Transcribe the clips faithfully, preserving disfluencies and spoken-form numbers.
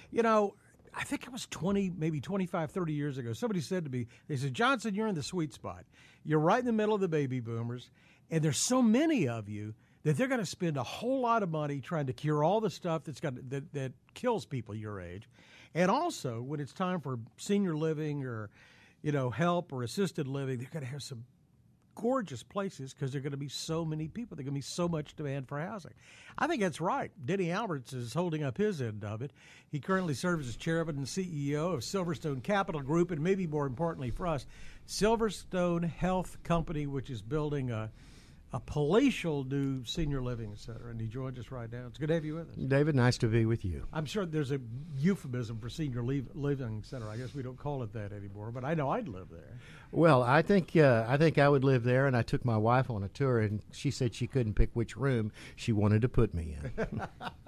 You know, I think it was twenty, maybe twenty-five, thirty years ago. Somebody said to me, they said, Johnson, you're in the sweet spot. You're right in the middle of the baby boomers, and there's so many of you that they're going to spend a whole lot of money trying to cure all the stuff that's got that, that kills people your age. And also, when it's time for senior living or, you know, help or assisted living, they're going to have some gorgeous places because there are going to be so many people. There's going to be so much demand for housing. I think that's right. Denny Alberts is holding up his end of it. He currently serves as chairman and C E O of Silverstone Capital Group, and maybe more importantly for us, Silverstone Health Company, which is building a a palatial new senior living center, and he joins us right now. It's good to have you with us. David, nice to be with you. I'm sure there's a euphemism for senior leave, living center. I guess we don't call it that anymore, but I know I'd live there. Well, I think uh, I think I would live there, and I took my wife on a tour, and she said she couldn't pick which room she wanted to put me in.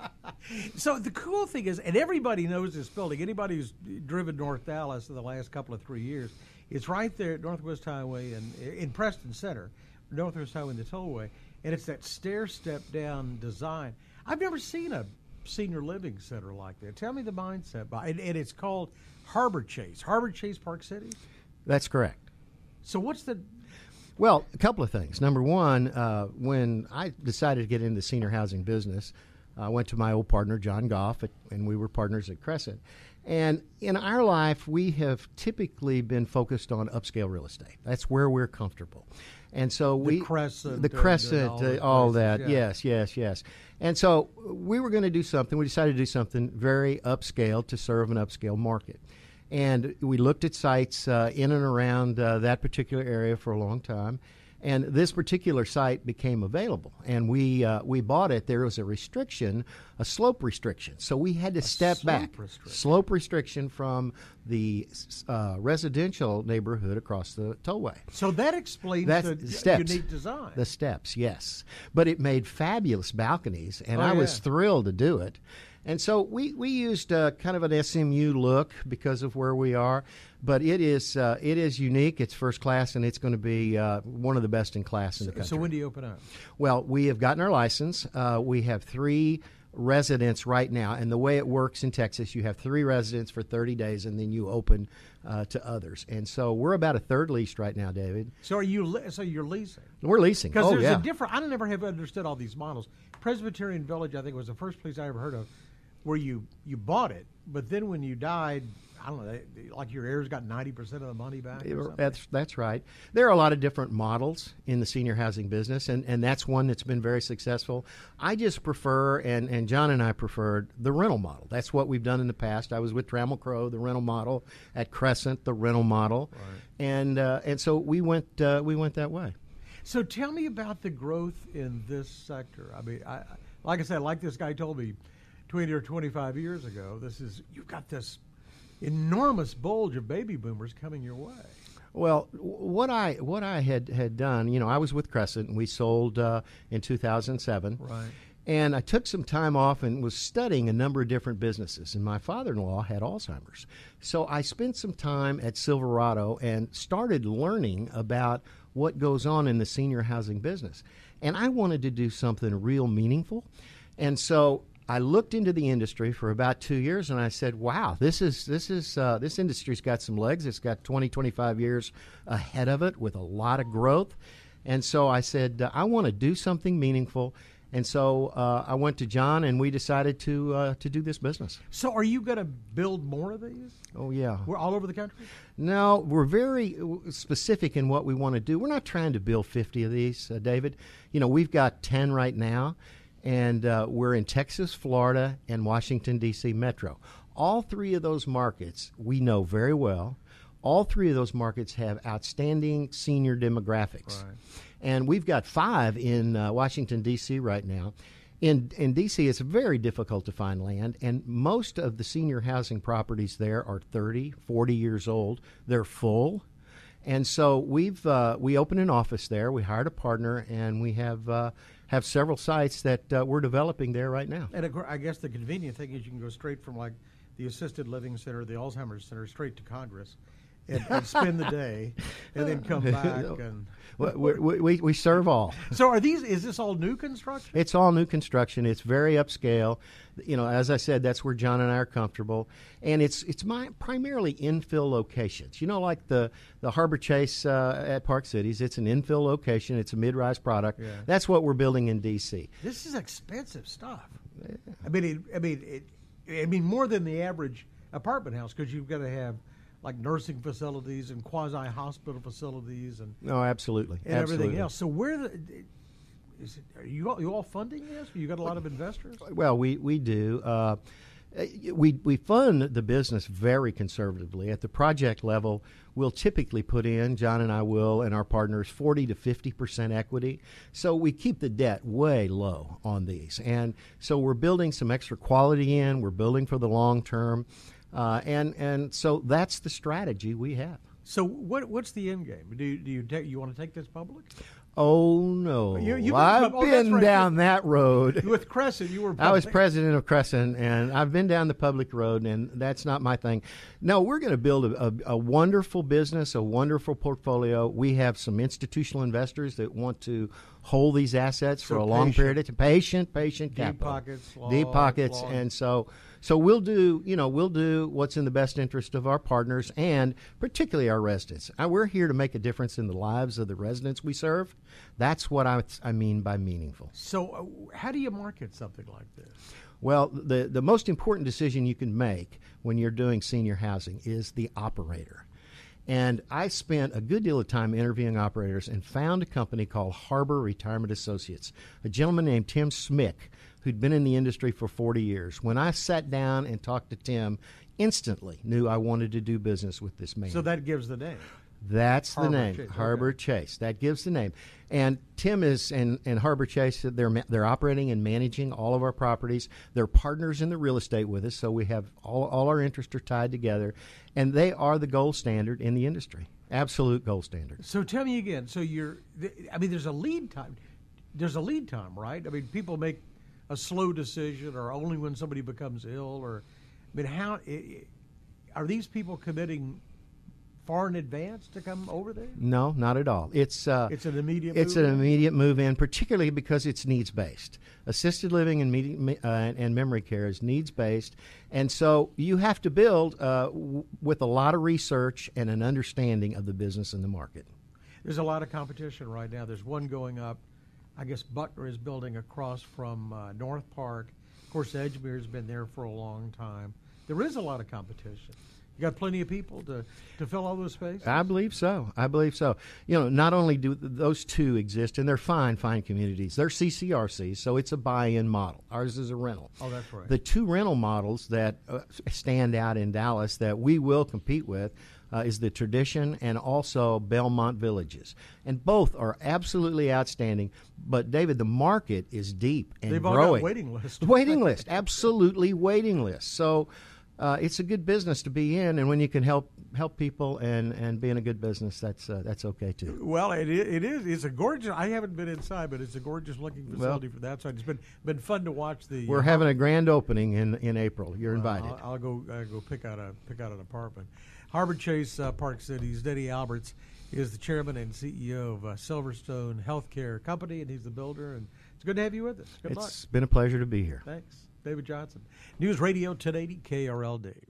So the cool thing is, and everybody knows this building, anybody who's driven North Dallas in the last couple of three years, it's right there at Northwest Highway and in Preston Center. Northwest Highway and the Tollway, and it's that stair-step down design. I've never seen a senior living center like that. Tell me the mindset behind, and, and it's called Harbor Chase. Harbor Chase Park City? That's correct. So what's the... Well, a couple of things. Number one, uh, when I decided to get into the senior housing business, I went to my old partner, John Goff, at, and we were partners at Crescent. And in our life, we have typically been focused on upscale real estate. That's where we're comfortable. And so we the Crescent, the Crescent, all, uh, all that, yeah. yes, yes, yes. And so we were going to do something. We decided to do something very upscale to serve an upscale market. And we looked at sites uh, in and around uh, that particular area for a long time. And this particular site became available, and we uh, we bought it. There was a restriction, a slope restriction, so we had to a step slope back. Restriction. Slope restriction from the uh, residential neighborhood across the tollway. So that explains That's the steps. unique design. The steps, yes, but it made fabulous balconies, and oh, I yeah. was thrilled to do it. And so we, we used uh, kind of an S M U look because of where we are, but it is uh, it is unique. It's first class, and it's going to be uh, one of the best in class in the country. So when do you open up? Well, we have gotten our license. Uh, we have three residents right now, and the way it works in Texas, you have three residents for thirty days, and then you open uh, to others. And so we're about a third leased right now, David. So are you? Li- so you're leasing? We're leasing. Because oh, there's yeah. a different. I never have understood all these models. Presbyterian Village, I think, was the first place I ever heard of where you you bought it, but then when you died, I don't know, they, like your heirs got ninety percent of the money back? Or that's that's right. There are a lot of different models in the senior housing business, and, and that's one that's been very successful. I just prefer, and, and John and I preferred, the rental model. That's what we've done in the past. I was with Trammell Crow, the rental model, at Crescent, the rental model, right. and uh, and so we went uh, we went that way. So tell me about the growth in this sector. I mean, I, like I said, like this guy told me twenty or twenty-five years ago, this is you've got this enormous bulge of baby boomers coming your way. Well, what I what I had, had done, you know, I was with Crescent, and we sold uh, in two thousand seven. Right. And I took some time off and was studying a number of different businesses. And my father-in-law had Alzheimer's. So I spent some time at Silverado and started learning about what goes on in the senior housing business. And I wanted to do something real meaningful. And so I looked into the industry for about two years, and I said, wow, this is this is uh, this industry's got some legs. It's got twenty, twenty-five years ahead of it with a lot of growth. And so I said, uh, I want to do something meaningful. And so uh, I went to John, and we decided to uh, to do this business. So are you going to build more of these? Oh, yeah. We're all over the country? No, we're very specific in what we want to do. We're not trying to build fifty of these, uh, David. You know, we've got ten right now. And uh, we're in Texas, Florida, and Washington, D C metro. All three of those markets we know very well. All three of those markets have outstanding senior demographics. Right. And we've got five in uh, Washington, D C right now. In, in D C, it's very difficult to find land, and most of the senior housing properties there are thirty, forty years old. They're full. And so we've uh, we opened an office there. We hired a partner, and we have uh, have several sites that uh, we're developing there right now. And I guess the convenient thing is you can go straight from like the assisted living center, the Alzheimer's center, straight to Congress, and, and spend the day, and then come back and. we, we, we serve all. So are these? Is this all new construction? It's all new construction. It's very upscale. You know, as I said, that's where John and I are comfortable, and it's it's my primarily infill locations. You know, like the the Harbor Chase uh, at Park Cities. It's an infill location. It's a mid-rise product. Yeah. That's what we're building in D C. This is expensive stuff. Yeah. I mean, it, I mean, it, I mean, more than the average apartment house because you've got to have like nursing facilities and quasi-hospital facilities and oh, absolutely, and absolutely. everything else. So where the is it, are you all, you all funding this? You got a lot of investors? Well, we we do. Uh, we we fund the business very conservatively. At the project level, we'll typically put in, John and I will, and our partners, forty to fifty percent equity. So we keep the debt way low on these, and so we're building some extra quality in. We're building for the long term. Uh, and and so that's the strategy we have. So what what's the end game? Do you, do you take, you want to take this public? Oh no! You, you've I've oh, been right. down that road. With Crescent, you were. I was president of Crescent, and I've been down the public road, and that's not my thing. No, we're going to build a, a, a wonderful business, a wonderful portfolio. We have some institutional investors that want to hold these assets so for a long patient, period of time. Patient, patient deep capital, pockets, long, deep pockets, long. and so. So we'll do, you know, we'll do what's in the best interest of our partners and particularly our residents. Uh, we're here to make a difference in the lives of the residents we serve. That's what I, I mean by meaningful. So uh, how do you market something like this? Well, the, the most important decision you can make when you're doing senior housing is the operator. And I spent a good deal of time interviewing operators and found a company called Harbor Retirement Associates, a gentleman named Tim Smick, who'd been in the industry for forty years. When I sat down and talked to Tim, instantly knew I wanted to do business with this man. So that gives the name. That's the Harbor name, Chase, Harbor okay. Chase. That gives the name. And Tim is and, and Harbor Chase. They're they're operating and managing all of our properties. They're partners in the real estate with us, so we have all all our interests are tied together, and they are the gold standard in the industry. Absolute gold standard. So tell me again. So you're, I mean, there's a lead time. There's a lead time, right? I mean, people make a slow decision, or only when somebody becomes ill, or I mean, how are these people committing far in advance to come over there? No, not at all. It's uh, it's an immediate. It's move an in? immediate move in, particularly because it's needs based. Assisted living and medi- uh, and memory care is needs based, and so you have to build uh, w- with a lot of research and an understanding of the business and the market. There's a lot of competition right now. There's one going up. I guess Butler is building across from uh, North Park. Of course, Edgemere's been there for a long time. There is a lot of competition. You got plenty of people to, to fill all those spaces? I believe so. I believe so. You know, not only do th- those two exist, and they're fine, fine communities. They're C C R Cs, so it's a buy-in model. Ours is a rental. Oh, that's right. The two rental models that uh, stand out in Dallas that we will compete with Uh, is the Tradition and also Belmont Villages. And both are absolutely outstanding. But, David, the market is deep and They've growing. all got waiting lists. Waiting list, absolutely waiting list. So uh, it's a good business to be in, and when you can help help people and, and be in a good business, that's uh, that's okay, too. Well, it, it is. It's a gorgeous, I haven't been inside, but it's a gorgeous-looking facility well, for that side. It's been been fun to watch the... We're uh, having a grand opening in, in April. You're well, invited. I'll, I'll go I'll go pick out a pick out an apartment. Harbor Chase, uh, Park Cities. Denny Alberts is the chairman and C E O of uh, Silverstone Healthcare Company, and he's the builder. And it's good to have you with us. Good it's luck. It's been a pleasure to be here. Thanks. David Johnson. News Radio ten eighty K R L D.